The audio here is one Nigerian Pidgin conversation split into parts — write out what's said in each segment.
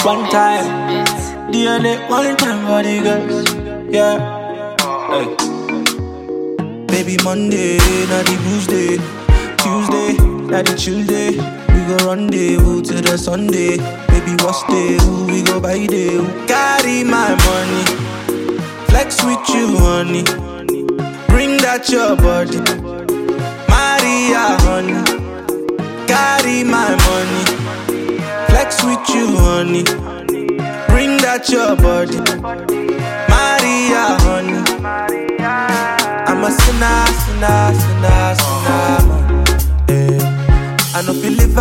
One time, DNA, one time for the girls. Yeah. Hey. Baby Monday, not the blues day. Tuesday, not the chill day. We go rendezvous till the Sunday. Baby, what's day? Ooh, we go buy day. Carry my money, flex with you, honey. Bring that your body, Maria, honey. Carry my money, flex with you, honey. Bring that your body, Maria, honey. I'm a sinner, sinner, sinner, sinner, man. I know feel live,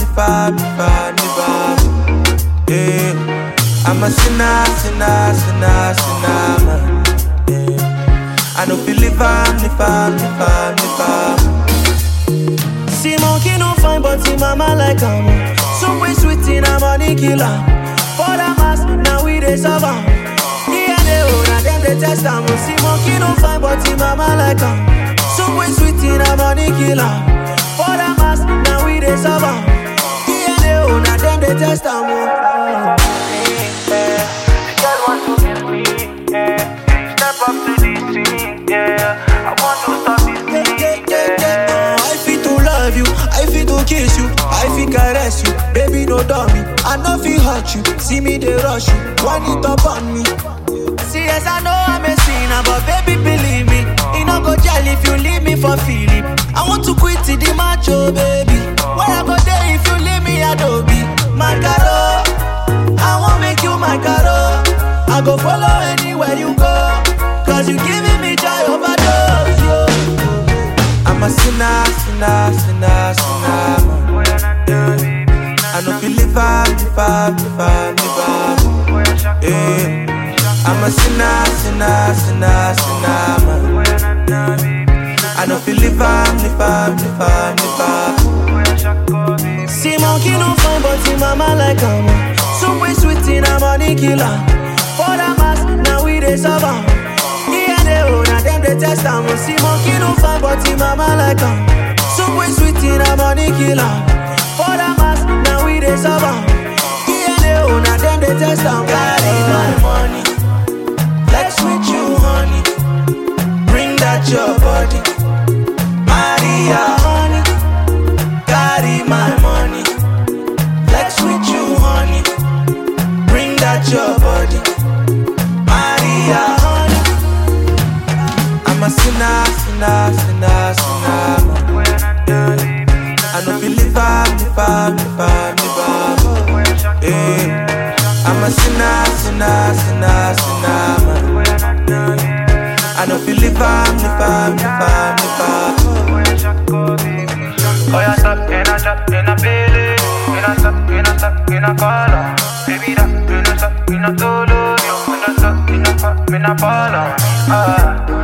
yeah. I'm a sinner, sinner, sinner, sinner, man. I know feel live. See monkey no fine, but see mama like am. So way sweet in a money killer. For the mass, now we dey serve am. DNA, now them they test am. See monkey no fine, but see mama like am. So way sweet in a money killer. For the mass, now we dey serve am. DNA, now them they test am. Girl want to get me, yeah. Step up to this scene, yeah. I want to stop this thing, yeah. I feel to love you, I feel to kiss you, I feel caress you. Baby, no dummy, I know feel hurt you. See me, they rush you, want it up on me. See, yes, I know I'm a sinner, but baby, believe me. It no go jail if you leave me for Philip. I want to quit the macho, baby. Where I go there if you leave me, Adobe. My caro, I won't make you my caro. I go follow anywhere you go, cause you giving me joy overdose, yo. I'm a sinner, sinner, sinner, sinner, man. I know feel live, yeah. I'm a sinner, sinner, sinner, sinner, man. I know feel live. See monkey no fun, but see mama like am. So way sweet in a money killer. For the mass, now we dey serve am. DNA, now them they test am. See monkey no fun, but see mama like am. So way sweet in a money killer. For the mass, now we dey serve am. DNA, now them they test am. Carry my money, flex with you, honey. Bring that your body, Maria, honey. Carry my money, flex with you, honey. Bring that your body, Maria, honey. I'm a sinner, sinner, sinner, sinner, man. I know feel live, yeah. I'm a sinner, sinner, sinner, sinner, man. I know feel live. Oh, yeah, stop, and I drop, and I feel it. And I stop, and I stop, and I follow. Baby, that, and I stop, and I solo. And I stop, and I pop, and I follow.